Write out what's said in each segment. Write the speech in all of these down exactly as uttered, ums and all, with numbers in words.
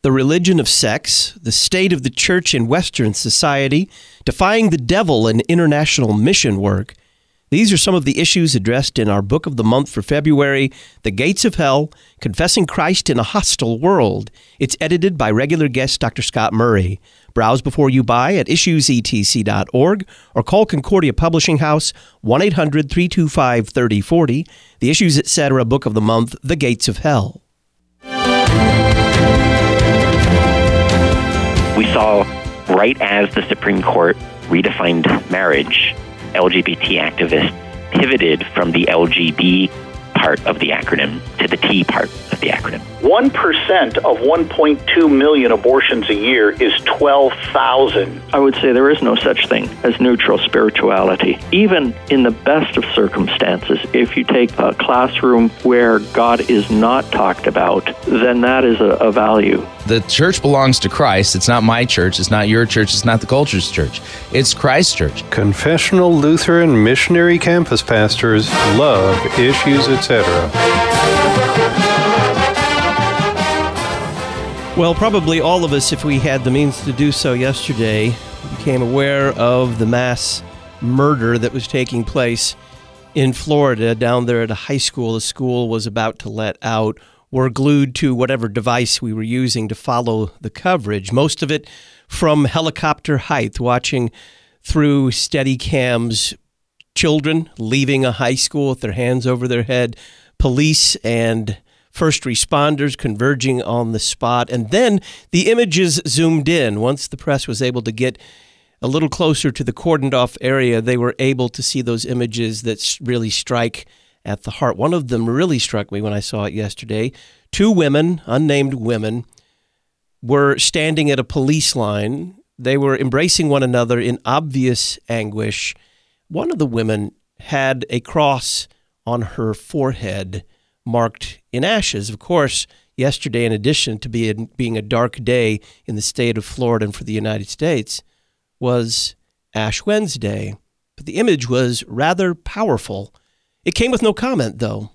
the religion of sex, the state of the church in Western society, defying the devil and international mission work. These are some of the issues addressed in our book of the month for February, The Gates of Hell, Confessing Christ in a Hostile World. It's edited by regular guest Doctor Scott Murray. Browse before you buy at issues e t c dot org or call Concordia Publishing House one eight hundred, three two five, three oh four oh. The Issues Etc. book of the month, The Gates of Hell. We saw, right as the Supreme Court redefined marriage, L G B T activists pivoted from the L G B part of the acronym to the T part of the acronym. one percent of one point two million abortions a year is twelve thousand. I would say there is no such thing as neutral spirituality. Even in the best of circumstances, if you take a classroom where God is not talked about, then that is a, a value. The church belongs to Christ. It's not my church. It's not your church. It's not the culture's church. It's Christ's church. Confessional Lutheran missionary campus pastors love Issues Etc. Well, probably all of us, if we had the means to do so yesterday, became aware of the mass murder that was taking place in Florida down there at a high school. The school was about to let out. We're glued to whatever device we were using to follow the coverage, most of it from helicopter height, watching through Steadicams, children leaving a high school with their hands over their head, police and first responders converging on the spot, and then the images zoomed in. Once the press was able to get a little closer to the cordoned-off area, they were able to see those images that really strike at the heart. One of them really struck me when I saw it yesterday. Two women, unnamed women, were standing at a police line. They were embracing one another in obvious anguish. One of the women had a cross on her forehead marked in ashes. Of course, yesterday, in addition to be a, being a dark day in the state of Florida and for the United States, was Ash Wednesday. But the image was rather powerful. It came with no comment, though.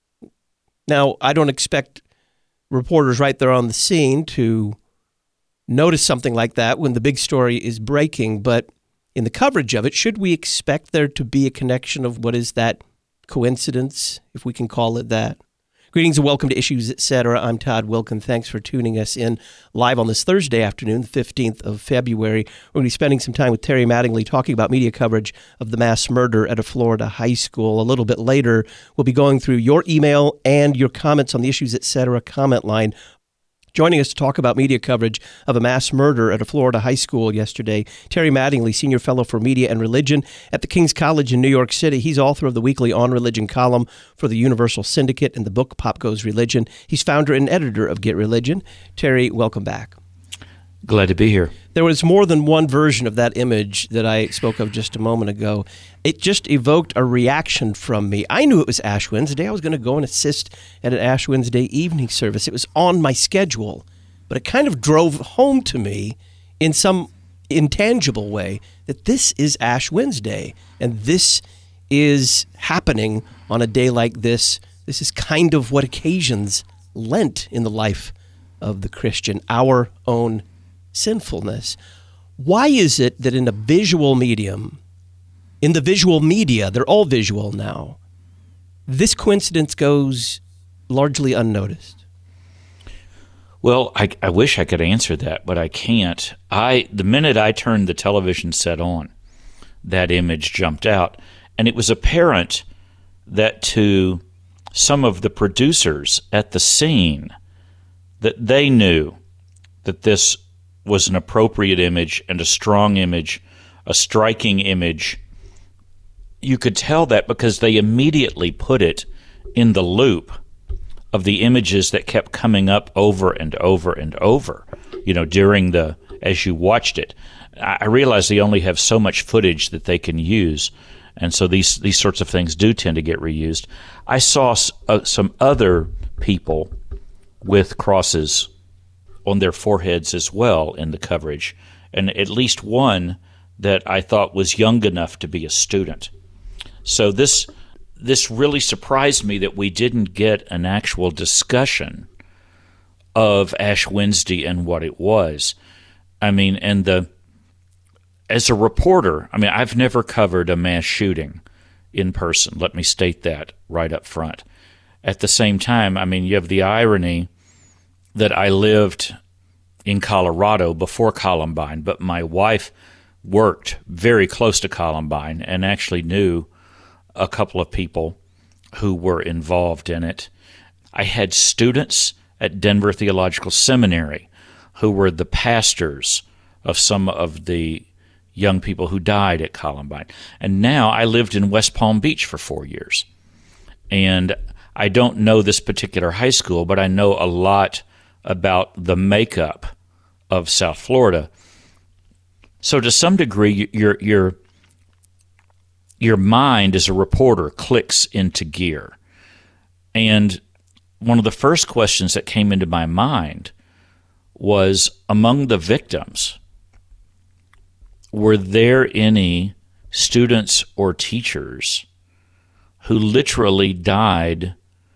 Now, I don't expect reporters right there on the scene to notice something like that when the big story is breaking, but in the coverage of it, should we expect there to be a connection of what is that coincidence, if we can call it that? Greetings and welcome to Issues Etc. I'm Todd Wilken. Thanks for tuning us in live on this Thursday afternoon, the fifteenth of February. We're going to be spending some time with Terry Mattingly talking about media coverage of the mass murder at a Florida high school. A little bit later, we'll be going through your email and your comments on the Issues Etc. comment line. Joining us to talk about media coverage of a mass murder at a Florida high school yesterday, Terry Mattingly, Senior Fellow for Media and Religion at the King's College in New York City. He's author of the weekly On Religion column for the Universal Syndicate and the book Pop Goes Religion. He's founder and editor of Get Religion. Terry, welcome back. Glad to be here. There was more than one version of that image that I spoke of just a moment ago. It just evoked a reaction from me. I knew it was Ash Wednesday. I was going to go and assist at an Ash Wednesday evening service. It was on my schedule, but it kind of drove home to me in some intangible way that this is Ash Wednesday, and this is happening on a day like this. This is kind of what occasions Lent in the life of the Christian, our own sinfulness. Why is it that in a visual medium, in the visual media, they're all visual now, this coincidence goes largely unnoticed? Well, I, I wish I could answer that, but I can't. I the minute I turned the television set on, that image jumped out, and it was apparent that to some of the producers at the scene that they knew that this was an appropriate image and a strong image, a striking image. You could tell that because they immediately put it in the loop of the images that kept coming up over and over and over, you know, during the, as you watched it. I realize they only have so much footage that they can use, and so these, these sorts of things do tend to get reused. I saw uh, some other people with crosses on their foreheads as well in the coverage, and at least one that I thought was young enough to be a student. So this this really surprised me that we didn't get an actual discussion of Ash Wednesday and what it was. I mean, and the as a reporter, I mean, I've never covered a mass shooting in person. Let me state that right up front. At the same time, I mean, you have the irony that I lived in Colorado before Columbine, but my wife worked very close to Columbine and actually knew a couple of people who were involved in it. I had students at Denver Theological Seminary who were the pastors of some of the young people who died at Columbine. And now I lived in West Palm Beach for four years. And I don't know this particular high school, but I know a lot about the makeup of South Florida. So to some degree, your your your mind as a reporter clicks into gear. And one of the first questions that came into my mind was, among the victims, were there any students or teachers who literally died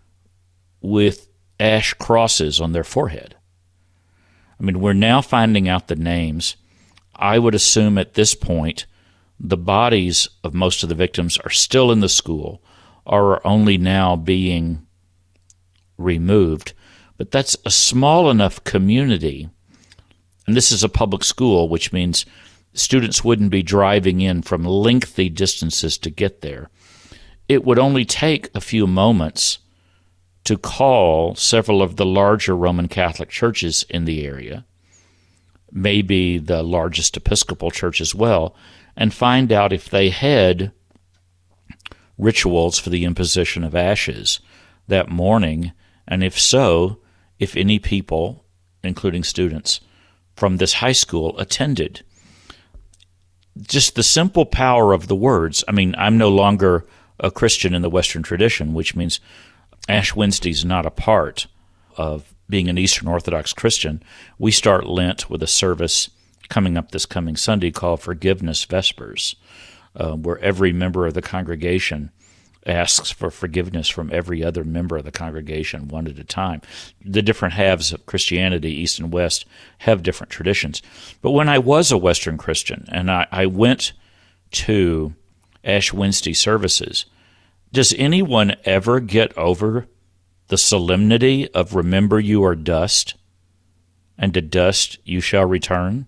with ash crosses on their forehead? I mean, we're now finding out the names. I would assume at this point the bodies of most of the victims are still in the school or are only now being removed. But that's a small enough community, and this is a public school, which means students wouldn't be driving in from lengthy distances to get there. It would only take a few moments to call several of the larger Roman Catholic churches in the area, maybe the largest Episcopal church as well, and find out if they had rituals for the imposition of ashes that morning, and if so, if any people, including students, from this high school attended. Just the simple power of the words. I mean, I'm no longer a Christian in the Western tradition, which means Ash Wednesday is not a part of being an Eastern Orthodox Christian. We start Lent with a service coming up this coming Sunday called Forgiveness Vespers, uh, where every member of the congregation asks for forgiveness from every other member of the congregation one at a time. The different halves of Christianity, East and West, have different traditions. But when I was a Western Christian and I, I went to Ash Wednesday services, does anyone ever get over the solemnity of remember you are dust, and to dust you shall return?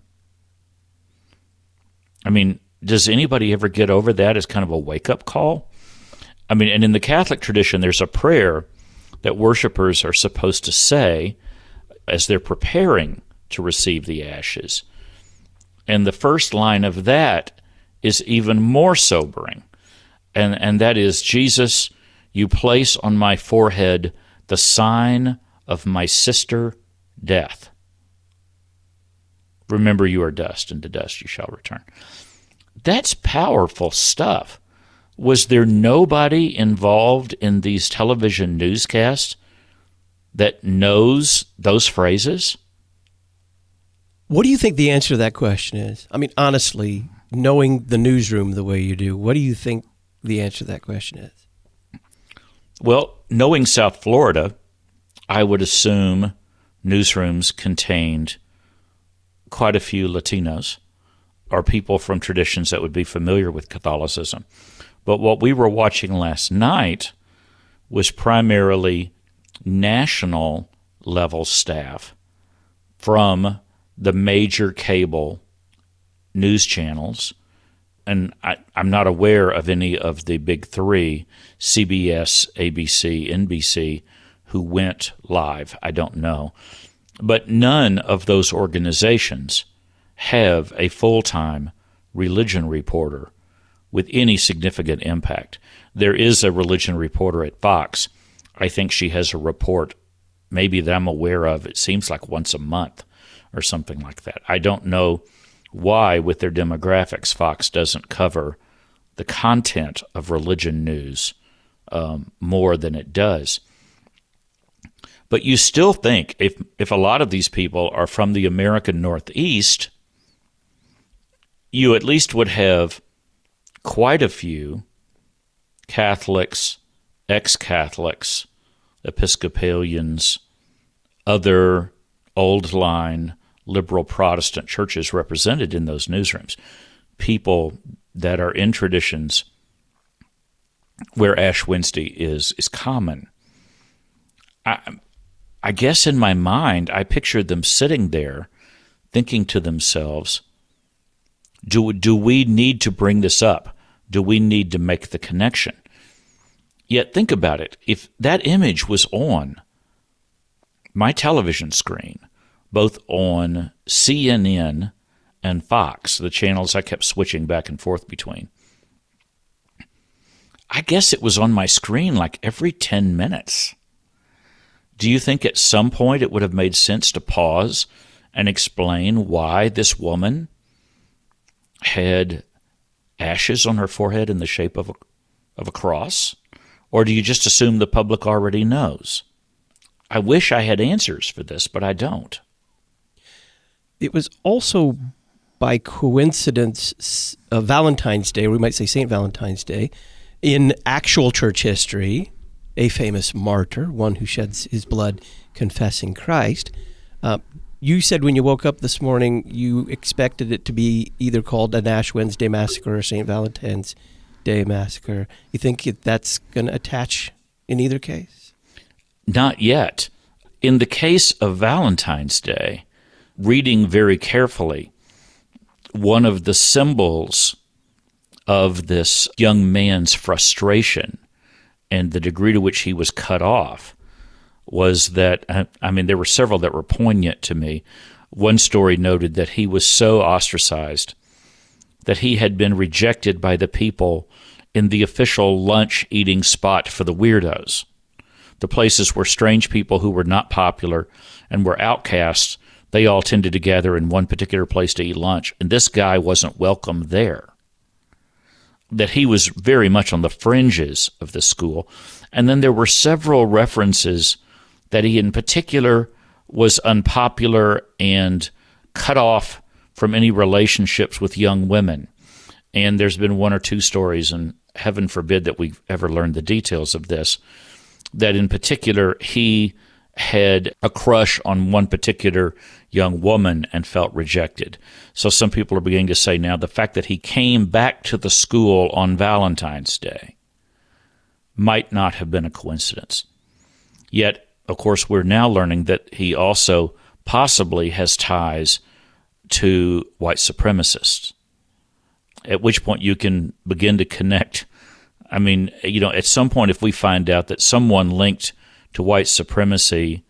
I mean, does anybody ever get over that as kind of a wake-up call? I mean, and in the Catholic tradition, there's a prayer that worshipers are supposed to say as they're preparing to receive the ashes. And the first line of that is even more sobering. And, and that is, Jesus, you place on my forehead the sign of my sister death. Remember you are dust, and to dust you shall return. That's powerful stuff. Was there nobody involved in these television newscasts that knows those phrases? What do you think the answer to that question is? I mean, honestly, knowing the newsroom the way you do, what do you think the answer to that question is? Well, knowing South Florida, I would assume newsrooms contained quite a few Latinos or people from traditions that would be familiar with Catholicism. But what we were watching last night was primarily national level staff from the major cable news channels. And I, I'm not aware of any of the big three, C B S, A B C, N B C, who went live. I don't know. But none of those organizations have a full-time religion reporter with any significant impact. There is a religion reporter at Fox. I think she has a report maybe that I'm aware of. It seems like once a month or something like that. I don't know why, with their demographics, Fox doesn't cover the content of religion news um, more than it does. But you still think if if a lot of these people are from the American Northeast, you at least would have quite a few Catholics, ex-Catholics, Episcopalians, other old-line liberal Protestant churches represented in those newsrooms, people that are in traditions where Ash Wednesday is is common. I, I guess in my mind, I pictured them sitting there thinking to themselves, do, do we need to bring this up? Do we need to make the connection? Yet think about it. If that image was on my television screen, both on C N N and Fox, the channels I kept switching back and forth between, I guess it was on my screen like every ten minutes. Do you think at some point it would have made sense to pause and explain why this woman had ashes on her forehead in the shape of a, of a cross? Or do you just assume the public already knows? I wish I had answers for this, but I don't. It was also by coincidence uh, Valentine's Day, or we might say Saint Valentine's Day, in actual church history, a famous martyr, one who sheds his blood confessing Christ. Uh, you said when you woke up this morning you expected it to be either called an Ash Wednesday Massacre or Saint Valentine's Day Massacre. You think that's going to attach in either case? Not yet. In the case of Valentine's Day, reading very carefully, one of the symbols of this young man's frustration and the degree to which he was cut off was that, I mean, there were several that were poignant to me. One story noted that he was so ostracized that he had been rejected by the people in the official lunch-eating spot for the weirdos, the places where strange people who were not popular and were outcasts, they all tended to gather in one particular place to eat lunch, and this guy wasn't welcome there. That he was very much on the fringes of the school. And then there were several references that he in particular was unpopular and cut off from any relationships with young women. And there's been one or two stories, and heaven forbid that we ever learn the details of this, that in particular he had a crush on one particular young woman and felt rejected. So some people are beginning to say now the fact that he came back to the school on Valentine's Day might not have been a coincidence. Yet, of course, we're now learning that he also possibly has ties to white supremacists, at which point you can begin to connect. I mean, you know, at some point if we find out that someone linked to white supremacy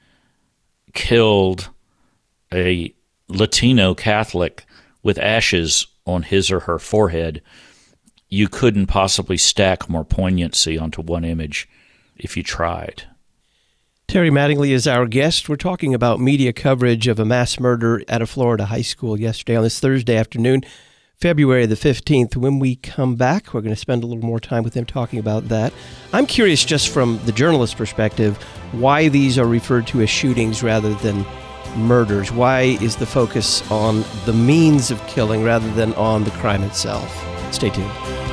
killed a Latino Catholic with ashes on his or her forehead, you couldn't possibly stack more poignancy onto one image if you tried. Terry Mattingly is our guest. We're talking about media coverage of a mass murder at a Florida high school yesterday on this Thursday afternoon, February the fifteenth. When we come back, we're going to spend a little more time with him talking about that. I'm curious, just from the journalist perspective, why these are referred to as shootings rather than murders. Why is the focus on the means of killing rather than on the crime itself? Stay tuned.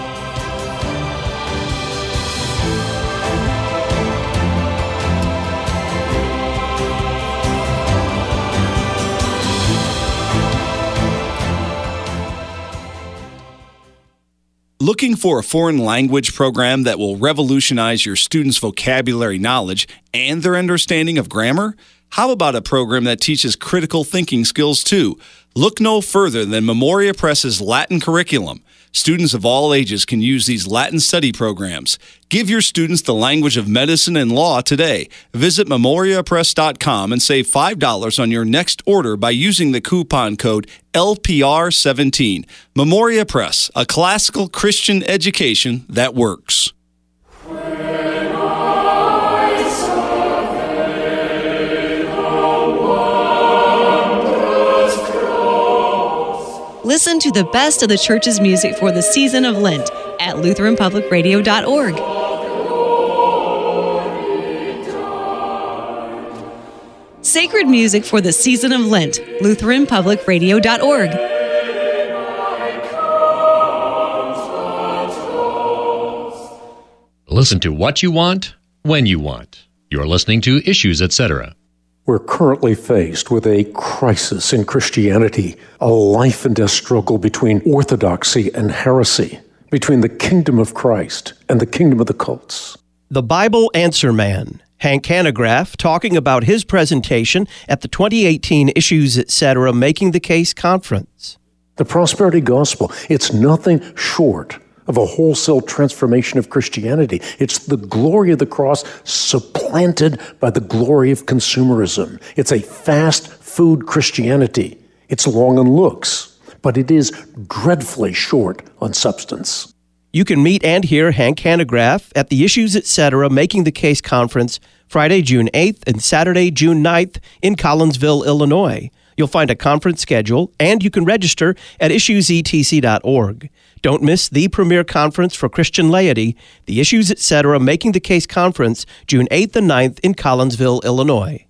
Looking for a foreign language program that will revolutionize your students' vocabulary knowledge and their understanding of grammar? How about a program that teaches critical thinking skills too? Look no further than Memoria Press's Latin curriculum. Students of all ages can use these Latin study programs. Give your students the language of medicine and law today. Visit memoria press dot com and save five dollars on your next order by using the coupon code L P R seventeen. Memoria Press, a classical Christian education that works. Listen to the best of the church's music for the season of Lent at Lutheran Public Radio dot org. Sacred music for the season of Lent, Lutheran Public Radio dot org. Listen to what you want, when you want. You're listening to Issues, et cetera. We're currently faced with a crisis in Christianity, a life and death struggle between orthodoxy and heresy, between the kingdom of Christ and the kingdom of the cults. The Bible Answer Man, Hank Hanegraaff, talking about his presentation at the twenty eighteen Issues Etc. Making the Case Conference. The prosperity gospel, it's nothing short of a wholesale transformation of Christianity. It's the glory of the cross supplanted by the glory of consumerism. It's a fast food Christianity. It's long on looks, but it is dreadfully short on substance. You can meet and hear Hank Hanegraaff at the Issues Etc. Making the Case Conference Friday, June eighth and Saturday, June ninth in Collinsville, Illinois. You'll find a conference schedule, and you can register at issues e t c dot org. Don't miss the premier conference for Christian laity, the Issues Etc. Making the Case Conference, June eighth and ninth in Collinsville, Illinois.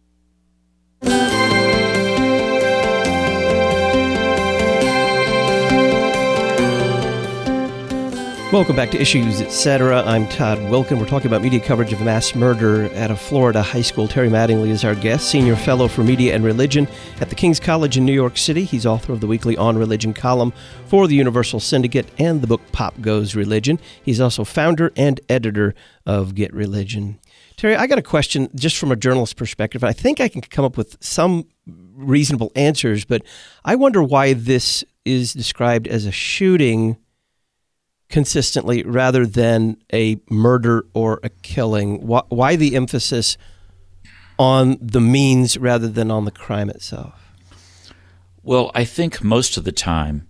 Welcome back to Issues Etc. I'm Todd Wilken. We're talking about media coverage of mass murder at a Florida high school. Terry Mattingly is our guest, Senior Fellow for Media and Religion at the King's College in New York City. He's author of the weekly On Religion column for the Universal Syndicate and the book Pop Goes Religion. He's also founder and editor of Get Religion. Terry, I got a question just from a journalist perspective. I think I can come up with some reasonable answers, but I wonder why this is described as a shooting consistently rather than a murder or a killing. Why, why the emphasis on the means rather than on the crime itself? Well, I think most of the time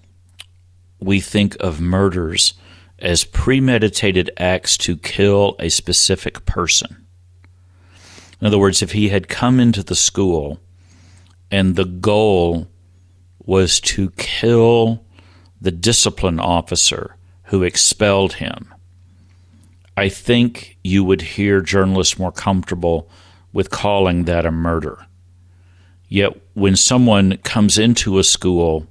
we think of murders as premeditated acts to kill a specific person. In other words, if he had come into the school and the goal was to kill the discipline officer who expelled him, I think you would hear journalists more comfortable with calling that a murder. Yet when someone comes into a school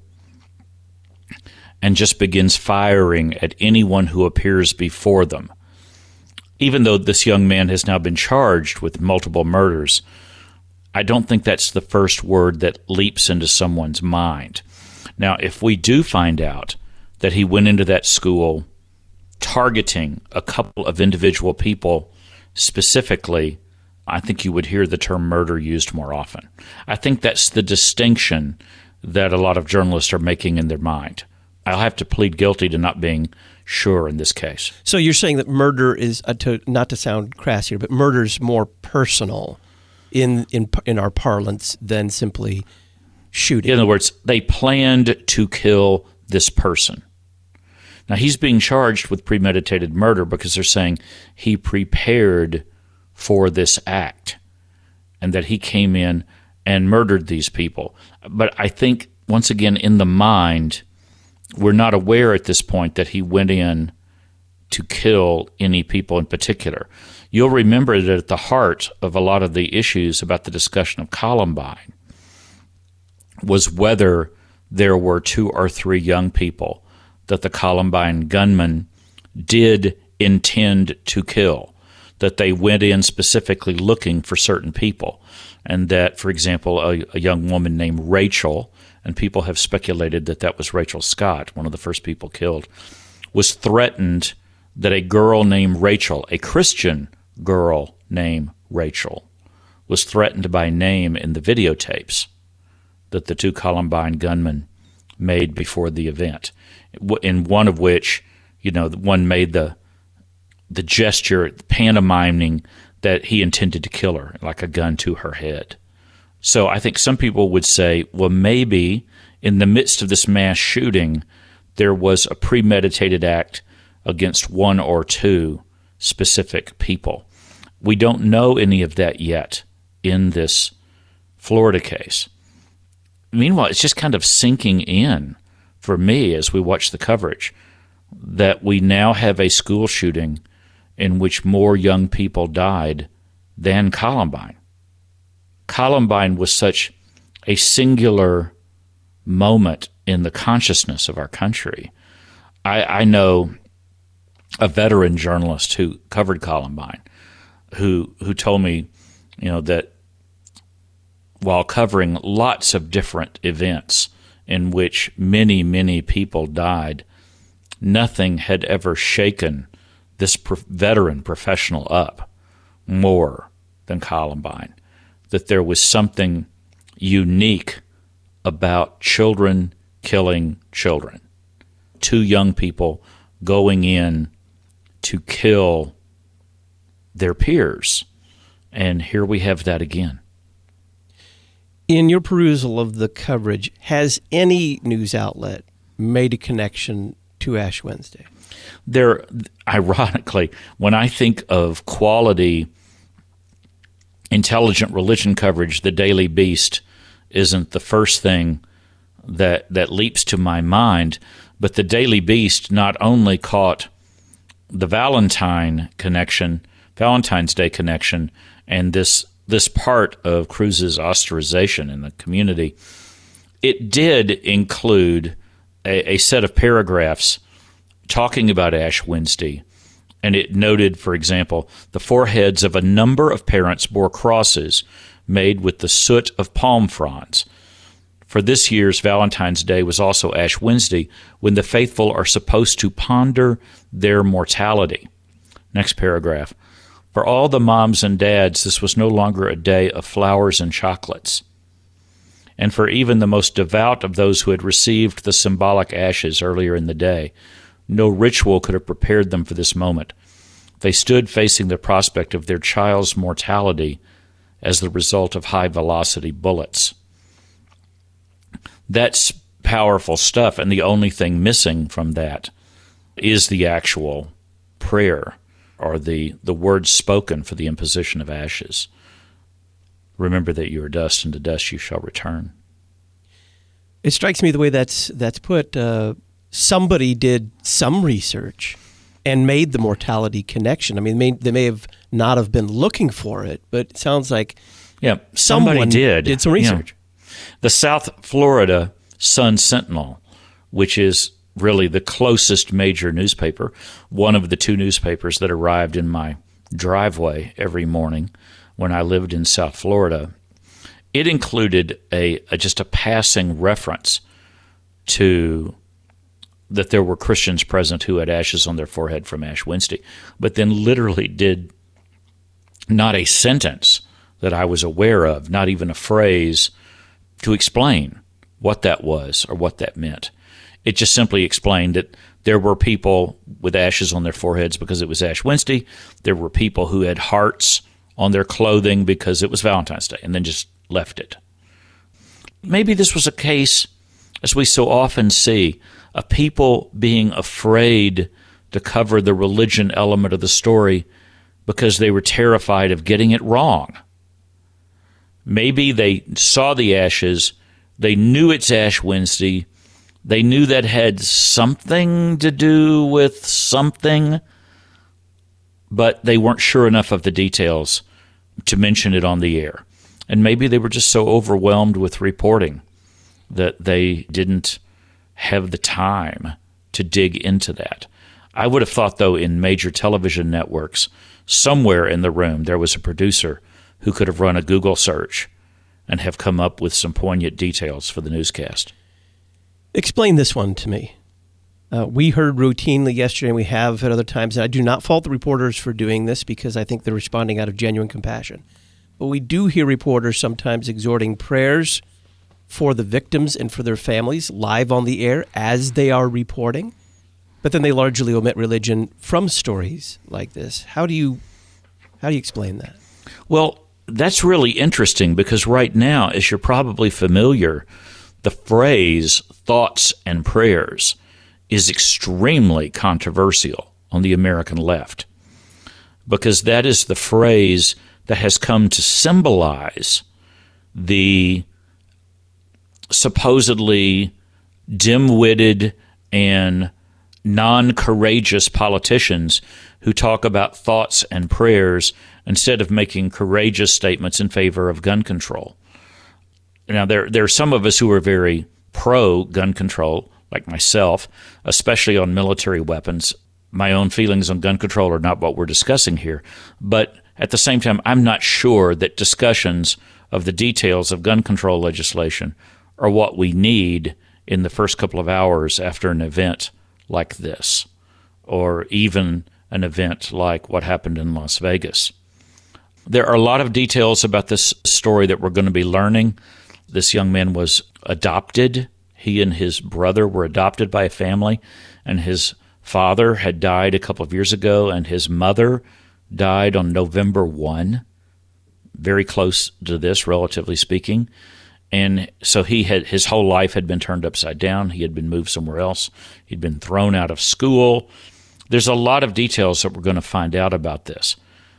and just begins firing at anyone who appears before them, even though this young man has now been charged with multiple murders, I don't think that's the first word that leaps into someone's mind. Now, if we do find out that he went into that school targeting a couple of individual people specifically, I think you would hear the term murder used more often. I think that's the distinction that a lot of journalists are making in their mind. I'll have to plead guilty to not being sure in this case. So you're saying that murder is, uh, to, not to sound crass here, but murder is more personal in, in, in our parlance than simply shooting. In other words, they planned to kill this person. Now, he's being charged with premeditated murder because they're saying he prepared for this act and that he came in and murdered these people. But I think, once again, in the mind, we're not aware at this point that he went in to kill any people in particular. You'll remember that at the heart of a lot of the issues about the discussion of Columbine was whether there were two or three young people that the Columbine gunmen did intend to kill, that they went in specifically looking for certain people, and that, for example, a, a young woman named Rachel, and people have speculated that that was Rachel Scott, one of the first people killed, was threatened that a girl named Rachel, a Christian girl named Rachel, was threatened by name in the videotapes that the two Columbine gunmen made before the event, in one of which, you know, one made the the gesture, pantomiming that he intended to kill her, like a gun to her head. So I think some people would say, well, maybe in the midst of this mass shooting, there was a premeditated act against one or two specific people. We don't know any of that yet in this Florida case. Meanwhile, it's just kind of sinking in for me as we watch the coverage that we now have a school shooting in which more young people died than Columbine. Columbine was such a singular moment in the consciousness of our country. I, I know a veteran journalist who covered Columbine who who told me, you know, that while covering lots of different events in which many, many people died, nothing had ever shaken this pro- veteran professional up more than Columbine. That there was something unique about children killing children. Two young people going in to kill their peers. And here we have that again. In your perusal of the coverage, has any news outlet made a connection to Ash Wednesday? There, ironically, when I think of quality, intelligent religion coverage, the Daily Beast isn't the first thing that that leaps to my mind, but the Daily Beast not only caught the Valentine connection, Valentine's Day connection, and this this part of Cruz's ostracization in the community, it did include a, a set of paragraphs talking about Ash Wednesday, and it noted, for example, the foreheads of a number of parents bore crosses made with the soot of palm fronds. For this year's Valentine's Day was also Ash Wednesday, when the faithful are supposed to ponder their mortality. Next paragraph. For all the moms and dads, this was no longer a day of flowers and chocolates. And for even the most devout of those who had received the symbolic ashes earlier in the day, no ritual could have prepared them for this moment. They stood facing the prospect of their child's mortality as the result of high-velocity bullets. That's powerful stuff, and the only thing missing from that is the actual prayer or the, the words spoken for the imposition of ashes. Remember that you are dust, and to dust you shall return. It strikes me the way that's that's put. Uh, somebody did some research and made the mortality connection. I mean, may, they may have not have been looking for it, but it sounds like yeah, somebody someone did did some research. Yeah. The South Florida Sun-Sentinel, which is really the closest major newspaper, one of the two newspapers that arrived in my driveway every morning when I lived in South Florida, it included a, a just a passing reference to that there were Christians present who had ashes on their forehead from Ash Wednesday, but then literally did not a sentence that I was aware of, not even a phrase, to explain what that was or what that meant. It just simply explained that there were people with ashes on their foreheads because it was Ash Wednesday. There were people who had hearts on their clothing because it was Valentine's Day, and then just left it. Maybe this was a case, as we so often see, of people being afraid to cover the religion element of the story because they were terrified of getting it wrong. Maybe they saw the ashes, they knew it's Ash Wednesday, they knew that had something to do with something, but they weren't sure enough of the details to mention it on the air. And maybe they were just so overwhelmed with reporting that they didn't have the time to dig into that. I would have thought, though, in major television networks, somewhere in the room there was a producer who could have run a Google search and have come up with some poignant details for the newscast. Explain this one to me. Uh, we heard routinely yesterday, and we have at other times, and I do not fault the reporters for doing this because I think they're responding out of genuine compassion. But we do hear reporters sometimes exhorting prayers for the victims and for their families live on the air as they are reporting, but then they largely omit religion from stories like this. How do you how do you explain that? Well, that's really interesting because right now, as you're probably familiar, the phrase thoughts and prayers is extremely controversial on the American left because that is the phrase that has come to symbolize the supposedly dim-witted and non-courageous politicians who talk about thoughts and prayers instead of making courageous statements in favor of gun control. Now, there, there are some of us who are very pro-gun control, like myself, especially on military weapons. My own feelings on gun control are not what we're discussing here. But at the same time, I'm not sure that discussions of the details of gun control legislation are what we need in the first couple of hours after an event like this, or even an event like what happened in Las Vegas. There are a lot of details about this story that we're going to be learning. This young man was adopted. He and his brother were adopted by a family, and his father had died a couple of years ago, and his mother died on November first, very close to this, relatively speaking. And so he had his whole life had been turned upside down. He had been moved somewhere else. He'd been thrown out of school. There's a lot of details that we're going to find out about this.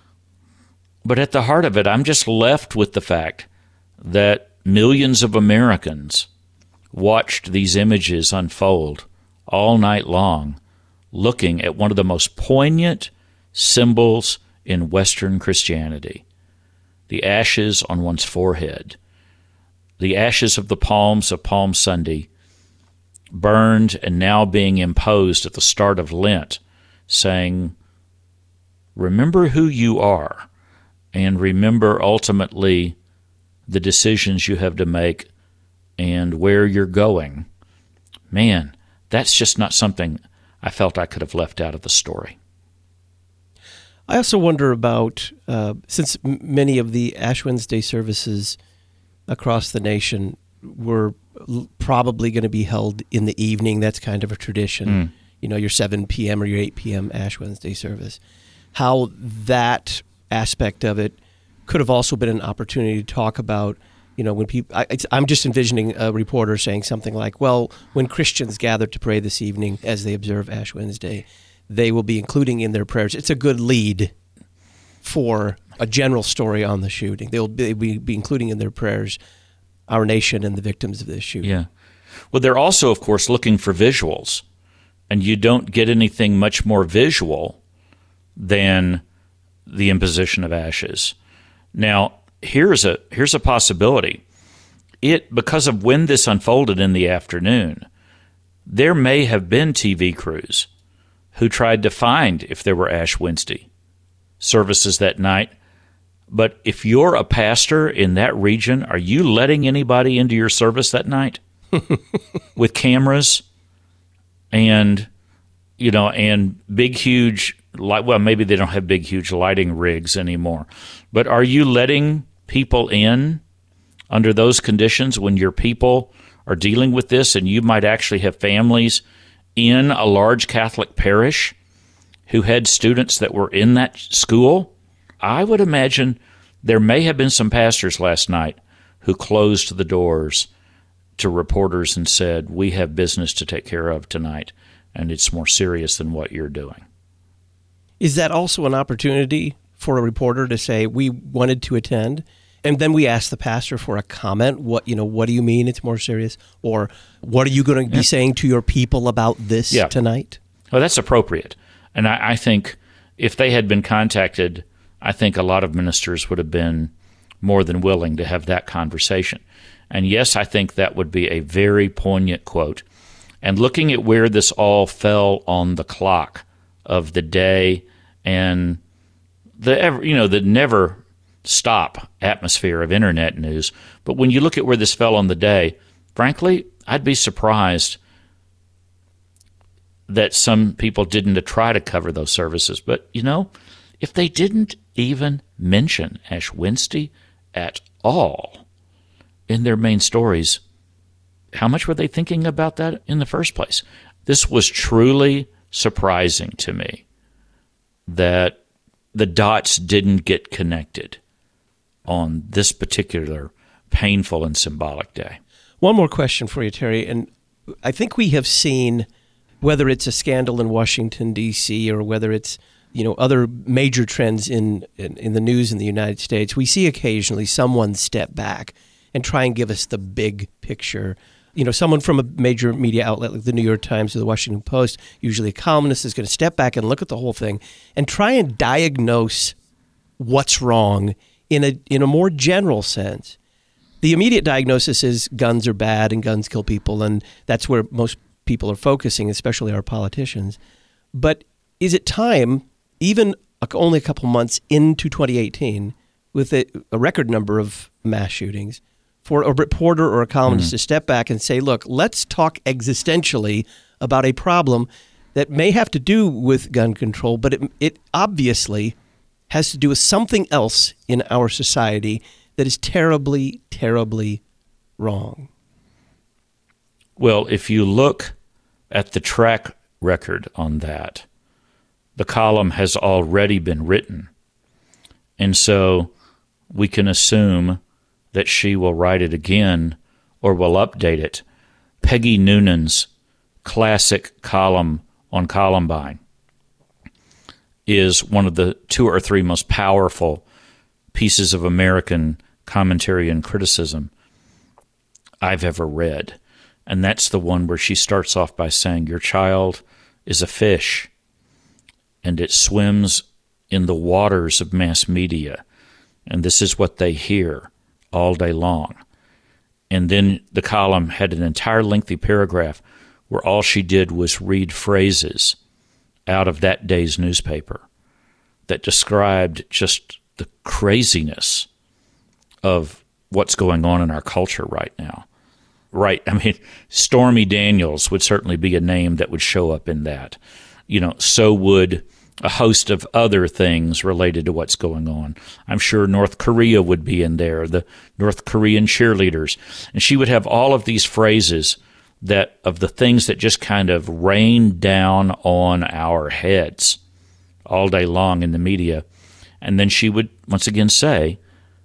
But at the heart of it, I'm just left with the fact that millions of Americans watched these images unfold all night long, looking at one of the most poignant symbols in Western Christianity, the ashes on one's forehead, the ashes of the palms of Palm Sunday, burned and now being imposed at the start of Lent, saying, remember who you are, and remember ultimately the decisions you have to make and where you're going. Man, that's just not something I felt I could have left out of the story. I also wonder about, uh, since m- many of the Ash Wednesday services across the nation were l- probably going to be held in the evening, that's kind of a tradition, mm. you know, your seven p.m. or your eight p.m. Ash Wednesday service, how that aspect of it could have also been an opportunity to talk about, you know, when people, I, I'm just envisioning a reporter saying something like, well, when Christians gather to pray this evening as they observe Ash Wednesday, they will be including in their prayers. It's a good lead for a general story on the shooting. They'll be, be including in their prayers our nation and the victims of this shooting. Yeah. Well, they're also, of course, looking for visuals, and you don't get anything much more visual than the imposition of ashes. Now, here's a here's a possibility. It because of when this unfolded in the afternoon, there may have been T V crews who tried to find if there were Ash Wednesday services that night. But if you're a pastor in that region, are you letting anybody into your service that night with cameras and, you know, and big, huge light? Well, maybe they don't have big, huge lighting rigs anymore. But are you letting people in under those conditions when your people are dealing with this, and you might actually have families in a large Catholic parish who had students that were in that school? I would imagine there may have been some pastors last night who closed the doors to reporters and said, we have business to take care of tonight, and it's more serious than what you're doing. Is that also an opportunity for a reporter to say, we wanted to attend, and then we ask the pastor for a comment? What, you know, what do you mean it's more serious? Or what are you going to be yeah. saying to your people about this yeah. tonight? Well, that's appropriate. And I, I think if they had been contacted, I think a lot of ministers would have been more than willing to have that conversation. And yes, I think that would be a very poignant quote. And looking at where this all fell on the clock of the day and the ever, you know, the never stop atmosphere of internet news, but when you look at where this fell on the day, frankly, I'd be surprised that some people didn't try to cover those services. But, you know, if they didn't even mention Ash Wednesday at all in their main stories, how much were they thinking about that in the first place? This was truly surprising to me that the dots didn't get connected on this particular painful and symbolic day. One more question for you, Terry, and I think we have seen, whether it's a scandal in Washington, D C, or whether it's, you know, other major trends in, in, in the news in the United States, we see occasionally someone step back and try and give us the big picture. You know, someone from a major media outlet like the New York Times or the Washington Post, usually a columnist, is going to step back and look at the whole thing and try and diagnose what's wrong in a in a more general sense. The immediate diagnosis is guns are bad and guns kill people, and that's where most people are focusing, especially our politicians. But is it time, even only a couple months into twenty eighteen, with a, a record number of mass shootings, for a reporter or a columnist mm-hmm. to step back and say, look, let's talk existentially about a problem that may have to do with gun control, but it, it obviously has to do with something else in our society that is terribly, terribly wrong. Well, if you look at the track record on that, the column has already been written. And so we can assume that she will write it again or will update it. Peggy Noonan's classic column on Columbine is one of the two or three most powerful pieces of American commentary and criticism I've ever read. And that's the one where she starts off by saying, your child is a fish, and it swims in the waters of mass media, and this is what they hear all day long. And then the column had an entire lengthy paragraph where all she did was read phrases out of that day's newspaper that described just the craziness of what's going on in our culture right now. Right. I mean, Stormy Daniels would certainly be a name that would show up in that. You know, so would a host of other things related to what's going on. I'm sure North Korea would be in there, the North Korean cheerleaders. And she would have all of these phrases that of the things that just kind of rain down on our heads all day long in the media. And then she would once again say,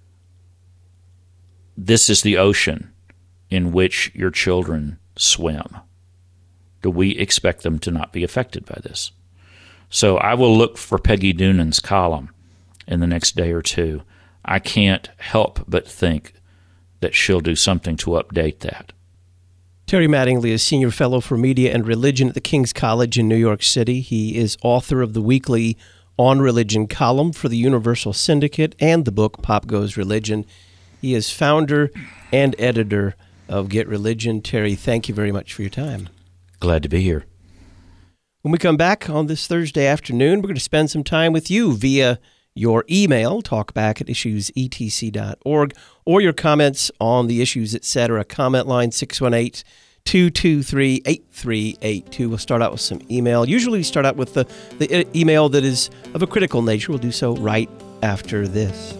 this is the ocean in which your children swim. Do we expect them to not be affected by this? So I will look for Peggy Noonan's column in the next day or two. I can't help but think that she'll do something to update that. Terry Mattingly is Senior Fellow for Media and Religion at the King's College in New York City. He is author of the weekly On Religion column for the Universal Syndicate and the book Pop Goes Religion. He is founder and editor of Get Religion. Terry, thank you very much for your time. Glad to be here. When we come back on this Thursday afternoon, we're going to spend some time with you via your email, talkback at issues e t c dot org, or your comments on the Issues Etc. comment line six one eight, two two three, eight three eight two. We'll start out with some email. Usually we start out with the, the email that is of a critical nature. We'll do so right after this.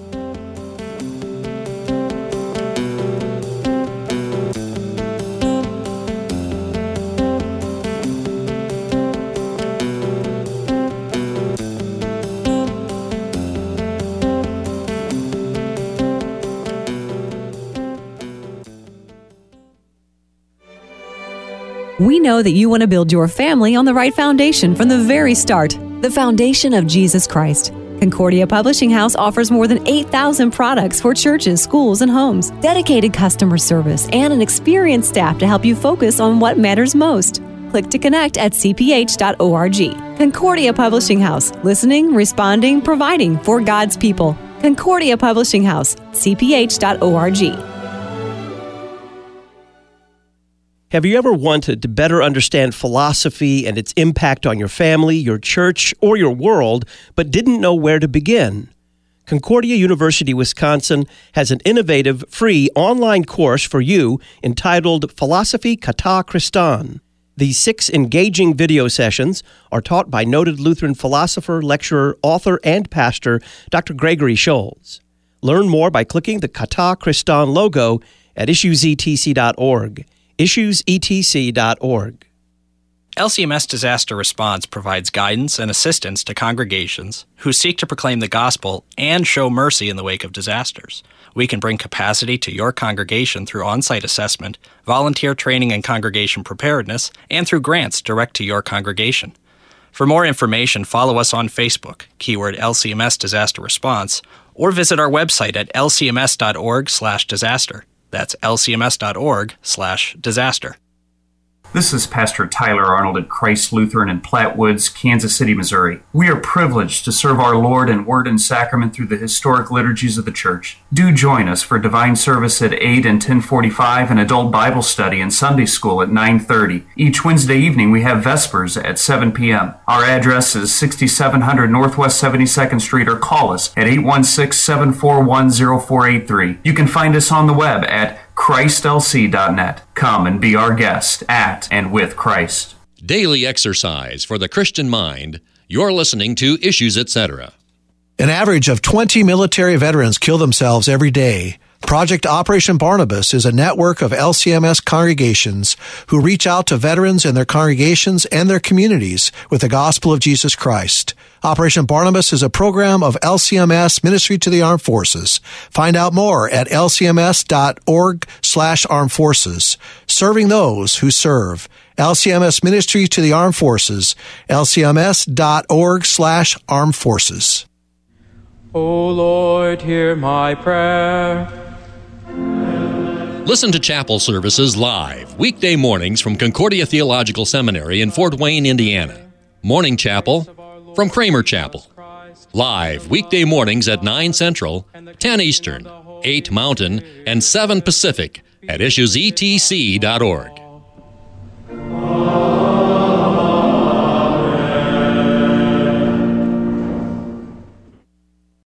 We know that you want to build your family on the right foundation from the very start, the foundation of Jesus Christ. Concordia Publishing House offers more than eight thousand products for churches, schools, and homes, dedicated customer service, and an experienced staff to help you focus on what matters most. Click to connect at c p h dot org. Concordia Publishing House, listening, responding, providing for God's people. Concordia Publishing House, c p h dot org. Have you ever wanted to better understand philosophy and its impact on your family, your church, or your world, but didn't know where to begin? Concordia University, Wisconsin has an innovative, free online course for you entitled Philosophy Kata Christan. These six engaging video sessions are taught by noted Lutheran philosopher, lecturer, author, and pastor Doctor Gregory Scholz. Learn more by clicking the Kata Christan logo at issues e t c dot org. issues e t c dot org. L C M S Disaster Response provides guidance and assistance to congregations who seek to proclaim the gospel and show mercy in the wake of disasters. We can bring capacity to your congregation through on-site assessment, volunteer training and congregation preparedness, and through grants direct to your congregation. For more information, follow us on Facebook, keyword L C M S Disaster Response, or visit our website at l c m s dot org slash disaster. That's l c m s dot org slash disaster. This is Pastor Tyler Arnold at Christ Lutheran in Platte Woods, Kansas City, Missouri. We are privileged to serve our Lord in word and sacrament through the historic liturgies of the Church. Do join us for divine service at eight and ten forty-five and adult Bible study and Sunday school at nine thirty. Each Wednesday evening we have Vespers at seven p.m. Our address is sixty-seven hundred Northwest seventy-second Street, or call us at eight one six, seven four one, zero four eight three. You can find us on the web at Christ L C dot net. Come and be our guest at and with Christ. Daily exercise for the Christian mind. You're listening to Issues, et cetera. An average of twenty military veterans kill themselves every day. Project Operation Barnabas is a network of L C M S congregations who reach out to veterans and their congregations and their communities with the gospel of Jesus Christ. Operation Barnabas is a program of L C M S Ministry to the Armed Forces. Find out more at L C M S dot org slash armed forces. Serving those who serve. L C M S Ministry to the Armed Forces. L C M S dot org slash armed forces. O Lord, hear my prayer. Listen to chapel services live, weekday mornings from Concordia Theological Seminary in Fort Wayne, Indiana. Morning chapel from Kramer Chapel. Live weekday mornings at nine Central, ten Eastern, eight Mountain, and seven Pacific at issues e t c dot org.